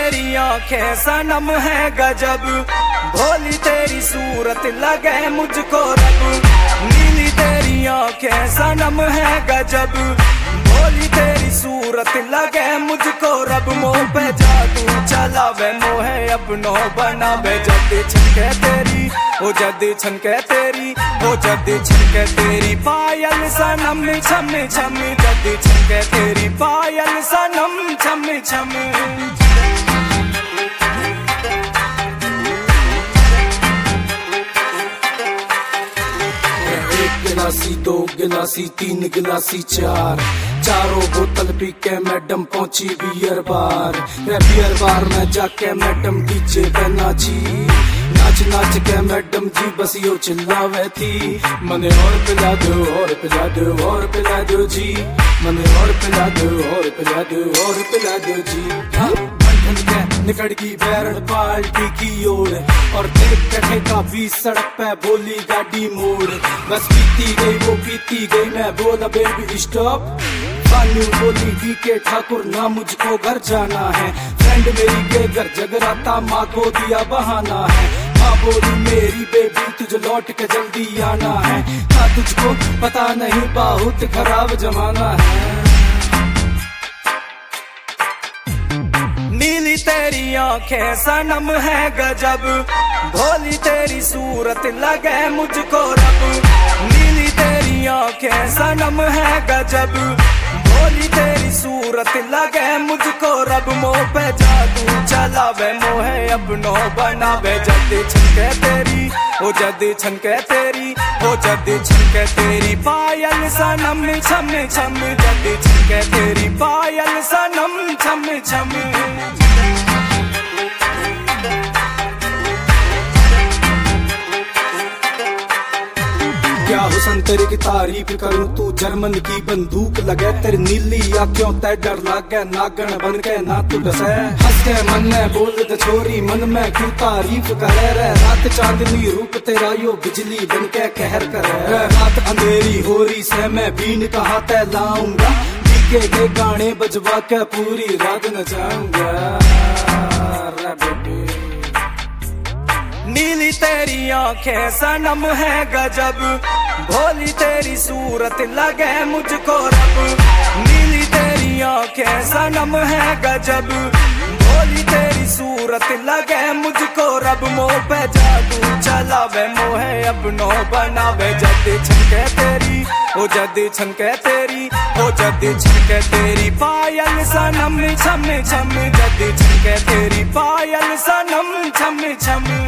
तेरी आंखें सनम है गजब, भोली तेरी सूरत लगे मुझको रब। नीली तेरी आंखें सनम है गजब, भोली तेरी सूरत लगे मुझको रब। मोह पे जादू चलावे मोहे अपनो बनावे, जद छनके तेरी ओ जद छनके तेरी ओ जद छनके तेरी पायल सनम छम छम, जद छनके तेरी पायल सनम छम छम। गिलासी, दो गिलासी, तीन गिलासी, चार, चारों बोतल पी के मैडम पहुंची बियर बार। बियर बार में जाके मैडम डीजे पे नाची, नाच नाच के मैडम जी बस यो चिल्लावे थी, मने और पिला दो और पिला दो और पिला दो जी, मने और पिला दो और पिला दो और पिला दो जी। निकल गई बैरन पार्टी की ओर और देख कटे का 20 सड़क पे बोली गाड़ी मोड़। बस पीती गई वो पीती गई, मैं बोला बेबी स्टॉप। बानू बोली डी के ठाकुर ना मुझको घर जाना है, फ्रेंड मेरी के घर जगराता माँ को दिया बहाना है। माँ बोली मेरी बेबी तुझे लौट के जल्दी आना है, क्या तुझको पता नहीं बहुत खराब जमाना है। नीली तेरी आंखें सनम है गजब, भोली तेरी सूरत लगे मुझको रब। नीली तेरी आंखें सनम है गजब, भोली तेरी सूरत लगे मुझको रब। मोह पे जादू चलावे मोहे अपनो बनावे, जद छनके तेरी ओ जद छनके तेरी ओ जद छनके तेरी पायल सनम छम छम, जद छनके तेरी पायल सनम छम छम। क्या हुसन तेरे की तारीफ करूं, तू जर्मन की बंदूक लगे, तेरी नीली आंखों ते डर लागे, नागन बन के ना तू डसे। हंस के मन में बोल दे छोरी, मन में क्यों तारीफ करे रे। रात चांदनी रूप तेरा यो बिजली बन के कहर करे। रात अंधेरी हो रही से मैं बीन कहाँ ते लाऊंगा, डीके के गाने बजवा के पूरी रात नचाऊंगा। नीली तेरी आंखें सनम है गजब, भोली तेरी सूरत लगे मुझको रब। नीली तेरी आंखें सनम है गजब, भोली तेरी सूरत लगे मुझको रब। मोह पे जादू चलावे मोहे अपनो बनावे, जद छनके तेरी ओ जद छनके तेरी ओ जद छनके तेरी पायल सनम छम छम, जद छनके तेरी पायल सनम छम छम।